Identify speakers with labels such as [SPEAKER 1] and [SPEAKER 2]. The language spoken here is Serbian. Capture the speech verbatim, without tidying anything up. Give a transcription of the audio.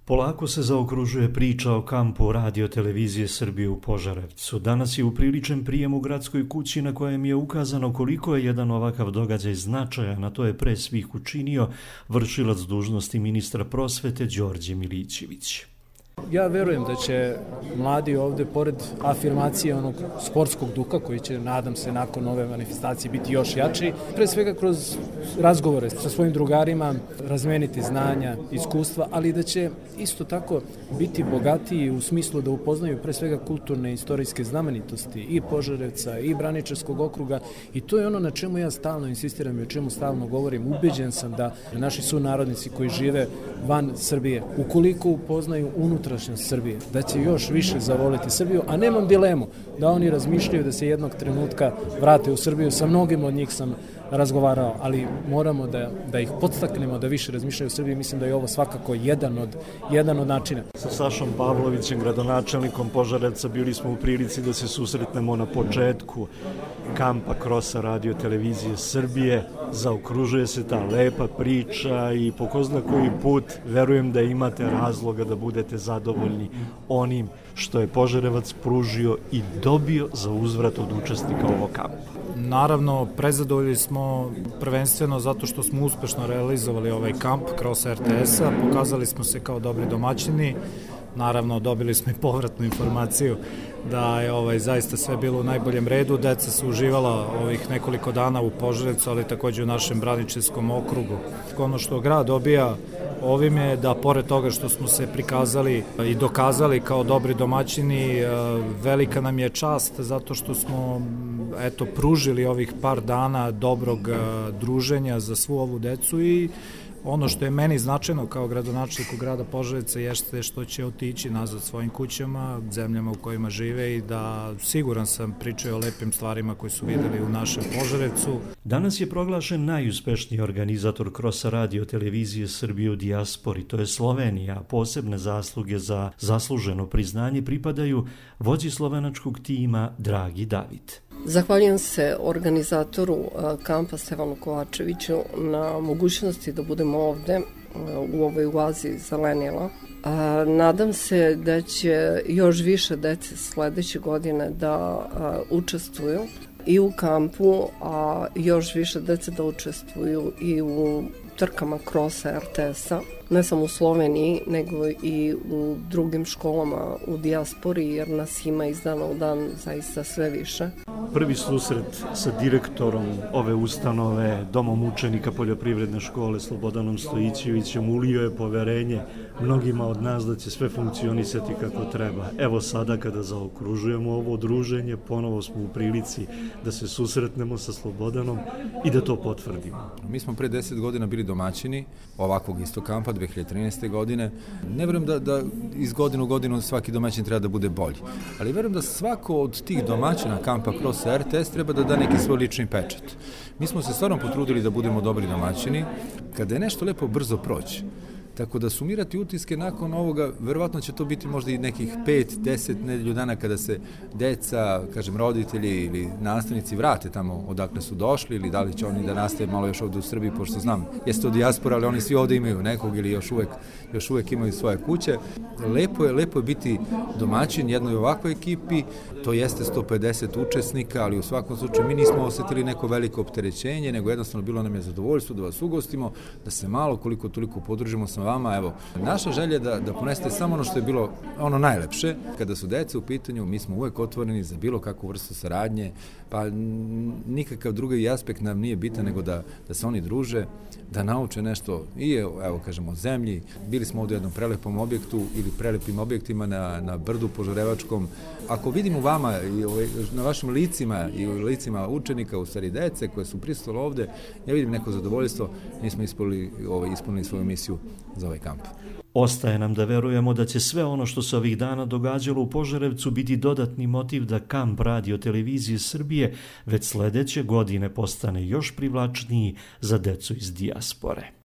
[SPEAKER 1] Polako se zaokružuje priča o kampu Radio Televizije Srbije u Požarevcu. Danas je upriličen prijem u gradskoj kući na kojem je ukazano koliko je jedan ovakav događaj značajan, a to je pre svih učinio vršilac dužnosti ministra prosvete Đorđe Milićević.
[SPEAKER 2] Ja verujem da će mladi ovde, pored afirmacije onog sportskog duha, koji će, nadam se, nakon ove manifestacije biti još jači, pre svega kroz razgovore sa svojim drugarima, razmeniti znanja, iskustva, ali da će isto tako biti bogatiji u smislu da upoznaju pre svega kulturne i istorijske znamenitosti i Požarevca i Braničevskog okruga, i to je ono na čemu ja stalno insistiram i o čemu stalno govorim. Ubeđen sam da naši sunarodnici koji žive van Srbije, ukoliko upoznaju unutar Srbije, da će još više zavoliti Srbiju, a nemam dilemu da oni razmišljaju da se jednog trenutka vrate u Srbiju. Sa mnogim od njih sam razgovarao, ali moramo da, da ih podstaknemo da više razmišljaju o Srbiji. Mislim da je ovo svakako jedan od, jedan od načina.
[SPEAKER 1] Sa Sašom Pavlovićem, gradonačelnikom Požarevca, bili smo u prilici da se susretnemo na početku kampa Krosa Radio Televizije Srbije. Zaokružuje se ta lepa priča i po ko zna koji put verujem da imate razloga da budete zadovoljni onim što je Požarevac pružio i dobio za uzvrat od učesnika ovog kampa.
[SPEAKER 3] Naravno, prezadovoljni smo prvenstveno zato što smo uspešno realizovali ovaj kamp Kroz er te es-a, pokazali smo se kao dobri domaćini. Naravno, dobili smo i povratnu informaciju da je ovaj, zaista sve bilo u najboljem redu. Deca su uživala ovih nekoliko dana u Požarevcu, ali takođe u našem Braničevskom okrugu. Ono što grad dobija ovim je da, pored toga što smo se prikazali i dokazali kao dobri domaćini, velika nam je čast zato što smo eto, pružili ovih par dana dobrog druženja za svu ovu decu. I ono što je meni značajno kao gradonačelniku grada Požarevca jeste što će otići nazad svojim kućama, zemljama u kojima žive, i da, siguran sam, pričaju o lepim stvarima koje su videli u našem Požarevcu.
[SPEAKER 1] Danas je proglašen najuspešniji organizator Krosa Radio Televizije Srbije u dijaspori, to je Slovenija. Posebne zasluge za zasluženo priznanje pripadaju vođi slovenačkog tima Dragi David.
[SPEAKER 4] Zahvaljujem se organizatoru kampa Stevanu Kovačeviću na mogućnosti da budemo ovde u ovoj oazi zelenila. Nadam se da će još više dece sledeće godine da učestvuju i u kampu, a još više dece da učestvuju i u trkama Krosa er te es-a, ne samo u Sloveniji, nego i u drugim školama u dijaspori, jer nas ima iz dana u dan zaista sve više.
[SPEAKER 1] Prvi susret sa direktorom ove ustanove, Domom učenika Poljoprivredne škole Slobodanom Stojićevićem, ulio je poverenje mnogima od nas da će sve funkcionisati kako treba. Evo sada, kada zaokružujemo ovo druženje, ponovo smo u prilici da se susretnemo sa Slobodanom i da to potvrdimo.
[SPEAKER 5] Mi smo pre deset godina bili domaćini ovakvog isto kampa, dve hiljade trinaeste. godine. Ne verujem da, da iz godine u godinu svaki domaćin treba da bude bolji, ali verujem da svako od tih domaćina kampa Kroz er te es treba da da neki svoj lični pečat. Mi smo se stvarno potrudili da budemo dobri domaćini. Kada je nešto lepo, brzo proći. Tako da sumirati utiske nakon ovoga, verovatno će to biti možda i nekih pet, deset nedelju dana kada se deca, kažem, roditelji ili nastavnici vrate tamo odakle su došli, ili da li će oni da nastave malo još ovde u Srbiji, pošto znam, jeste to dijaspora, ali oni svi ovde imaju nekog ili još uvek, još uvek imaju svoje kuće. Lepo je, lepo je biti domaćin jednoj ovakvoj ekipi, to jeste sto pedeset učesnika, ali u svakom slučaju mi nismo osetili neko veliko opterećenje, nego jednostavno bilo nam je zadovoljstvo da vas ugostimo, da se malo koliko toliko podružimo sa vama. Evo, naša želja je da, da ponesete samo ono što je bilo ono najlepše. Kada su deca u pitanju, mi smo uvek otvoreni za bilo kakvu vrstu saradnje, pa nikakav drugi aspekt nam nije bitan nego da, da se oni druže, da nauče nešto i, evo, kažemo, o zemlji. Bili smo ovdje u jednom prelepom objektu ili prelepim objektima na, na brdu Požarevačkom. Ako vidimo vama i na vašim licima i u licima učenika, u stvari dece koje su prisutile ovde, ja vidim neko zadovoljstvo, mi smo ispunili, ovaj, ispunili svoju misiju za ovaj kamp.
[SPEAKER 1] Ostaje nam da verujemo da će sve ono što se ovih dana događalo u Požarevcu biti dodatni motiv da kamp Radio Televizije Srbije već sledeće godine postane još privlačniji za decu iz dijaspore.